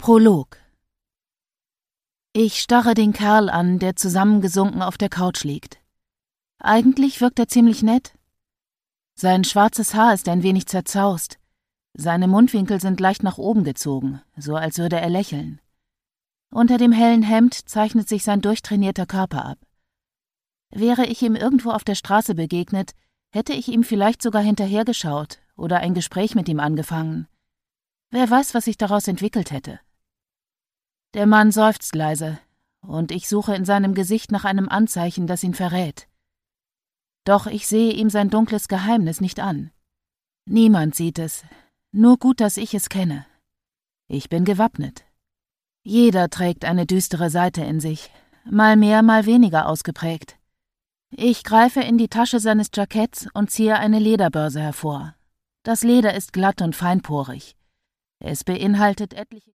Prolog. Ich starre den Kerl an, der zusammengesunken auf der Couch liegt. Eigentlich wirkt er ziemlich nett. Sein schwarzes Haar ist ein wenig zerzaust. Seine Mundwinkel sind leicht nach oben gezogen, so als würde er lächeln. Unter dem hellen Hemd zeichnet sich sein durchtrainierter Körper ab. Wäre ich ihm irgendwo auf der Straße begegnet, hätte ich ihm vielleicht sogar hinterhergeschaut oder ein Gespräch mit ihm angefangen. Wer weiß, was sich daraus entwickelt hätte. Der Mann seufzt leise, und ich suche in seinem Gesicht nach einem Anzeichen, das ihn verrät. Doch ich sehe ihm sein dunkles Geheimnis nicht an. Niemand sieht es, nur gut, dass ich es kenne. Ich bin gewappnet. Jeder trägt eine düstere Seite in sich, mal mehr, mal weniger ausgeprägt. Ich greife in die Tasche seines Jacketts und ziehe eine Lederbörse hervor. Das Leder ist glatt und feinporig. Es beinhaltet etliche